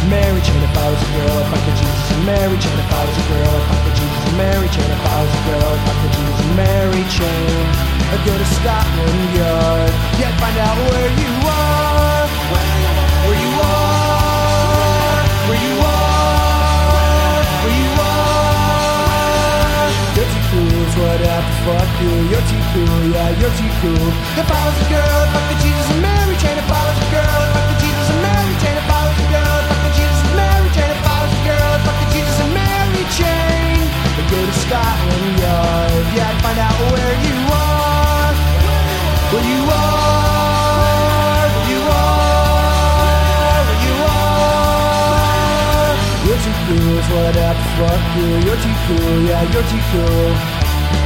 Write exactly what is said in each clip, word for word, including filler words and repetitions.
Mary Chain. If I was a girl, I'd fuck the Jesus and Mary Chain. If I was a girl, I'd fuck the Jesus and Mary Chain. If I was a girl, I'd fuck the Jesus and Mary Chain. I'd go to Scotland Yard, yeah, find out where you are, where you are, where you are, where you are. You're too cool, so I'd have to fuck you. You're too cool, yeah, you're too cool. If I was a girl, I'd fuck the Jesus and Mary Chain. If I was a girl, I'd fuck the Jesus and Mary Chain. If I was a girl, I'd fuck the Jesus and Mary Chain. If I was a girl, I'd fuck the Jesus and Mary Chain. I'd go to Scotland Yard, yeah, I'd find out where you are, where you are, where you are, where you are. You're too cool, so I'd have to fuck you. You're too cool, yeah, you're too cool.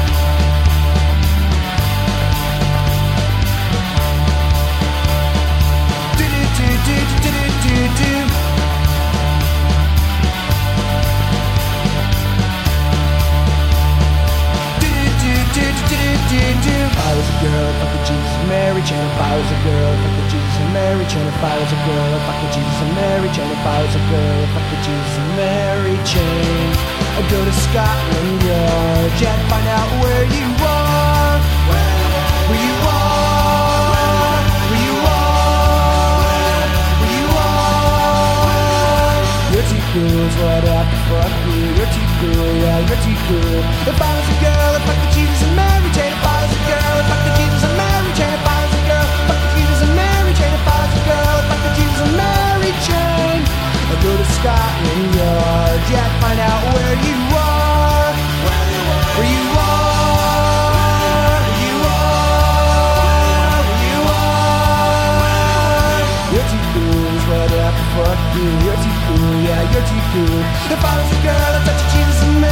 If I was a girl, fuck the Jesus and Mary Chain. If I was a girl, fuck the Jesus and Mary Chain. If I was a girl, fuck the Jesus and Mary Chain. If I was a girl, fuck the Jesus and Mary Chain. I'd go to Scotland Yard, yeah, and find out where you are, where you are, where you are, where you are. You're too cool, so I'd have to fuck you. You're too cool, yeah, you're too cool. If I was a girl, I'd fuck the Jesus and Mary Chain. If I was a girl, I'd fuck the Jesus and Mary Chain. If I was a girl, fuck the Jesus and Mary Chain. If I was a girl, I'd fuck the Jesus and Mary Chain. I'd go to Scotland Yard, yeah, I'd find out where you are, where you are, where you are, where you are. You're too cool, so I'd have to fuck you. You're too cool, yeah, you're too cool. If I was a girl, I'd touch the Jesus and Mary Chain.